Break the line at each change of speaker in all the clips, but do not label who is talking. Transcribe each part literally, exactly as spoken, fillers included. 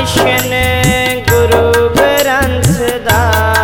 भाषण गुरु ग्रंथ दा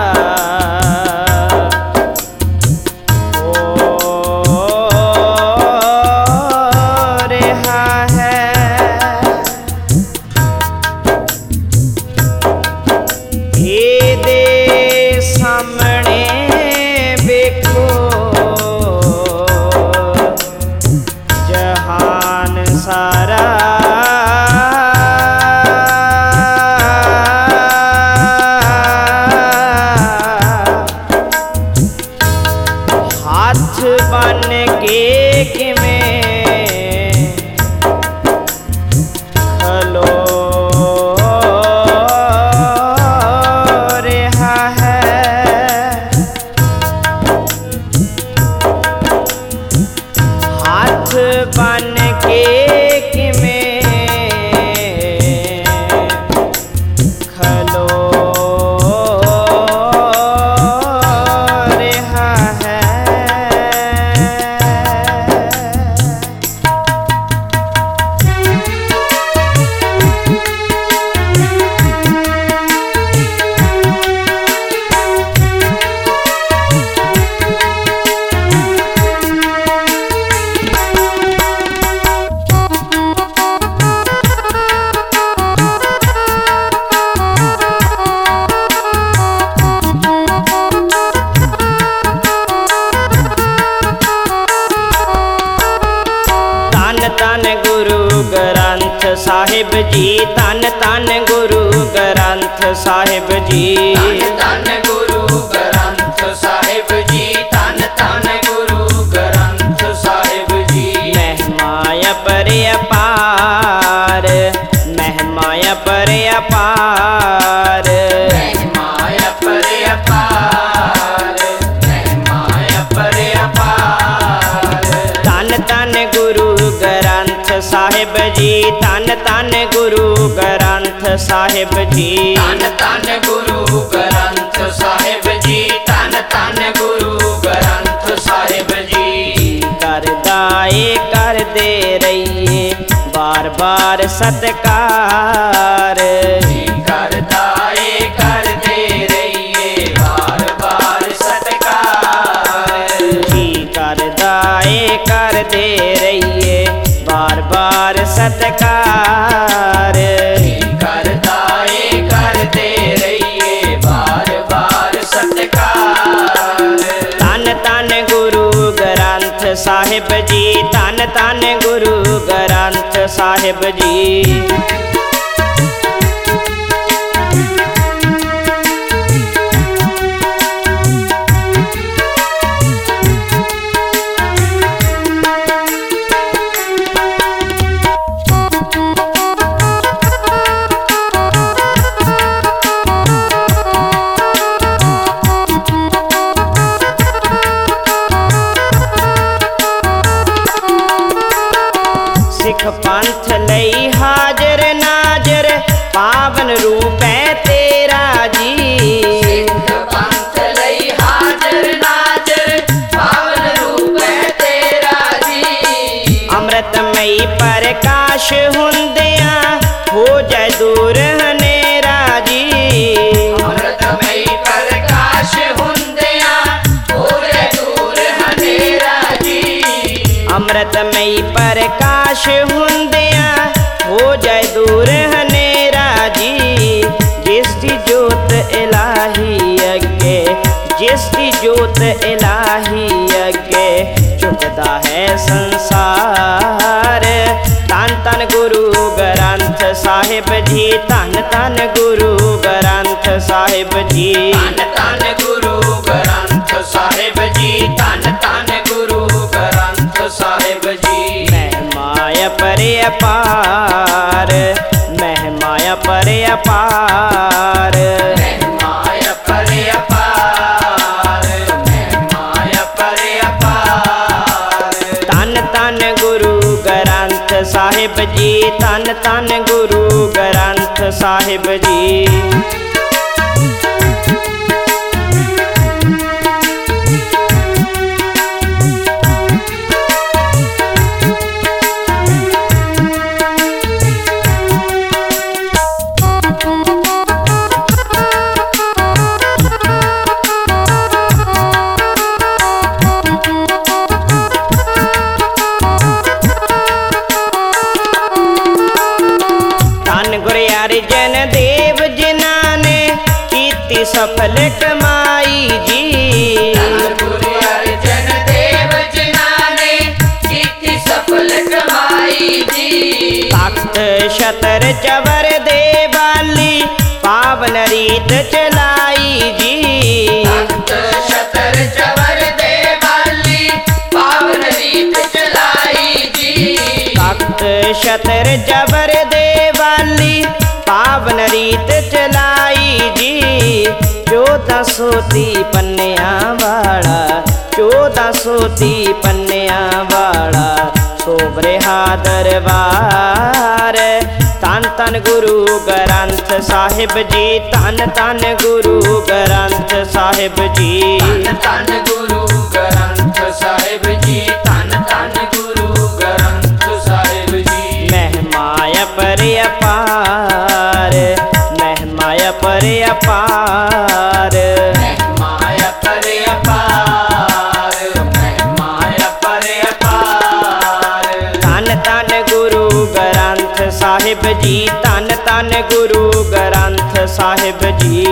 साहिब जी, तन तन गुरु ग्रंथ साहिब जी,
तन तन गुरु ग्रंथ साहिब जी, तन तन गुरु ग्रंथ साहिब जी।
महिमा पर अपार, महिमा पर अपार,
महिमा पर अपार, महिमा पर अपार।
तन तन गुरु ग्रंथ साहिब जी, तन तन गुरु ग्रंथ साहिब जी,
तन तन गुरु ग्रंथ साहिब जी, तन तन गुरु ग्रंथ साहिब जी।
करदाए कर दे रहिए बार बार सत्कार,
करदाए कर दे रहिए बार बार सत्कार,
जी करदाए कर दे रहिए बार बार सत्कार,
करदाए कर दे रहिए बार बार सत्कार।
तन तन गुरु ग्रंथ साहिब जी, तन तन गुरु ग्रंथ साहिब जी। सिख पंथ लई हाजर नाजर पावन रूप है तेरा जी,
सिख पंथ लई हाजर नाजर पावन रूप है तेरा जी।
अमृतमयी प्रकाश हुंदिया हो जाए दूर हनेरा जी,
अमृतमयी प्रकाश हुंदिया हो जाए दूर हनेरा जी।
अमृतमयी प्रकाश हुंदिया हो जाए दूर हनेरा जी। जिसकी जोत इलाही अगे, जिसकी जोत इलाही अगे झुकदा है संसार। तन तन गुरु ग्रंथ साहिब जी, तन तन गुरु ग्रंथ साहिब जी,
तन तन गुरु ग्रंथ साहिब जी, तन तन गुरु ग्रंथ साहिब जी।
महिमा पर अपार, महिमा पर अपार,
महिमा पर अपार, महिमा पर अपार।
तन तन गुरु ग्रंथ साहिब जी, तन तन गुरु ग्रंथ साहिब जी। अर्जन देव जिन्हां ने कीती सफल कमाई जी।
धन गुरु अर्जन देव जिन्हां ने कीती सफल कमाई जी।
तख्त छतर चवर दे बाली पावन रीत चलाई जी।
तख्त छतर चवर दे बाली पावन रीत चलाई जी।
तख्त छतर चवर दे बाली पावन रीत चलाई जी। चौदह सोती पन्निया वाला चौदह सोती पन्निया वाला सोबरेहा दरबार। धन धन गुरु ग्रंथ साहिब जी धन धन गुरु ग्रंथ साहिब जी।
धन धन गुरु ग्रंथ साहिब जी धन धन गुरु ग्रंथ साहिब जी।
महिमा पर अपार महिमा पर अपार
महिमा पर अपार महिमा पर अपार।
धन धन गुरु ग्रंथ साहिब जी धन धन गुरु ग्रंथ साहिब जी।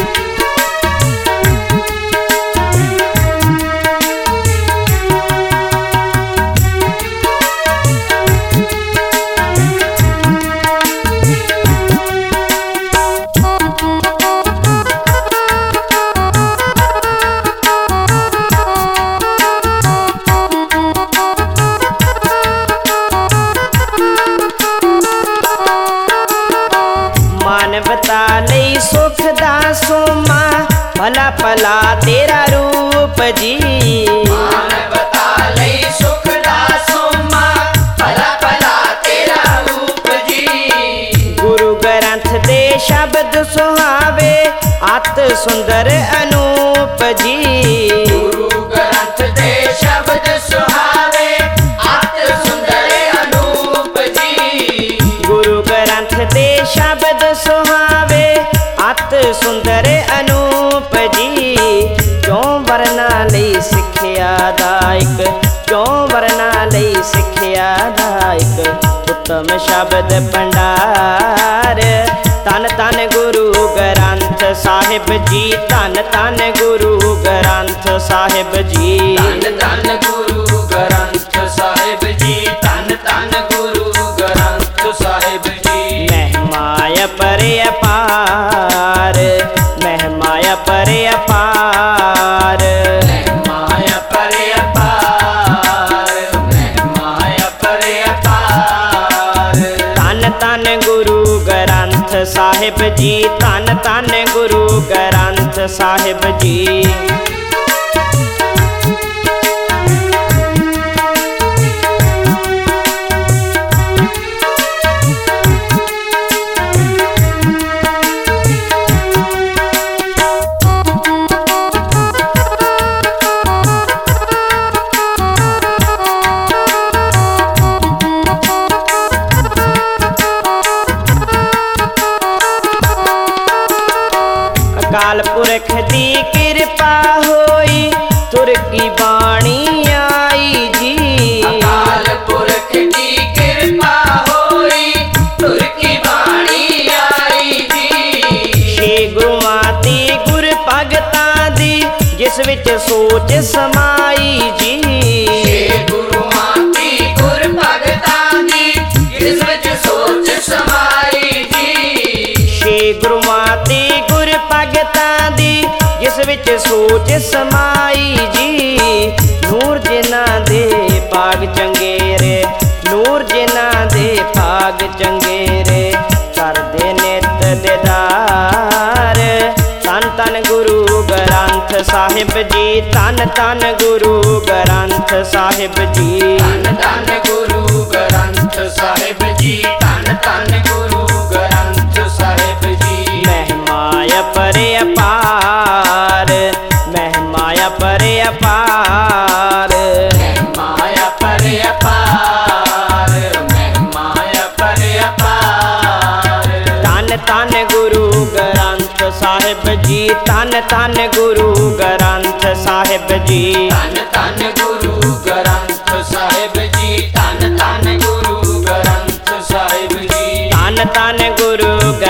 मानवता लई सुख दा सोमा भला भला तेरा रूप जी।
मानवता लई सुख दा सोमा भला भला तेरा रूप जी।
गुरु ग्रंथ दे शब्द सुहावे अत सुंदर अनूप जी।
गुरु ग्रंथ दे शब्द सुहावे अत सुंदर अनूप जी।
गुरु ग्रंथ दे शब्द सुहावे अत सुंदर अनूप जी। क्यों वरना लई सिखिया दायक क्यों वरना लई सिखिया दायक उत्तम शब्द भंडार। धन धन गुरु ग्रंथ साहिब जी धन धन गुरु ग्रंथ साहिब जी।
धन धन गुरु ग्रंथ साहिब जी धन धन गुरु ग्रंथ साहिब जी।
महिमा पर अपार महिमा पर अपार
महिमा पर अपार महिमा पर अपार।
धन धन गुरु ग्रंथ साहिब जी धन धन गुरु ग्रंथ साहिब जी। अकाल पुरख दी कृपा होई तुर की बाणी आई जी।
अकाल पुरख की कृपा होई तुर की बाणी आई जी।
छे गुरुआं दी गुर भगतां दी जिस विच सोच समाई जी।
छे गुरुआं दी गुर भगतां दी जिस विच सोच समाई जी।
छे गुरुआं दी गुर भगतां दी जिस विच सोच समाई जी। नूर जिन्हां दे भाग चंगेरे नूर जिन्हां दे भाग चंगेरे करदे नित दीदार। धन धन गुरु ग्रंथ साहिब जी धन धन गुरु ग्रंथ साहिब जी।
धन धन गुरु ग्रंथ साहिब जी धन धन गुरु ग्रंथ साहिब जी।
महिमा पर अपार महिमा पर अपार
महिमा पर अपार महिमा पर अपार।
धन धन गुरु ग्रंथ साहिब जी धन धन गुरु ग्रंथ साहिब जी।
धन धन गुरु ग्रंथ साहिब जी धन धन गुरु ग्रंथ साहिब जी।
धन धन गुरु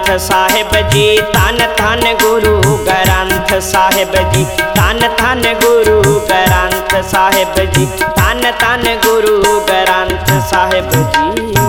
ਸਾਹਿਬ ਜੀ ਧੰਨ ਧੰਨ ਗੁਰੂ ਗ੍ਰੰਥ ਸਾਹਿਬ ਜੀ ਧੰਨ ਧੰਨ ਗੁਰੂ ਗ੍ਰੰਥ ਸਾਹਿਬ ਜੀ ਧੰਨ ਧੰਨ ਗੁਰੂ ਗ੍ਰੰਥ ਸਾਹਿਬ ਜੀ।